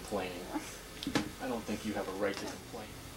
complaining. I don't think you have a right to complain.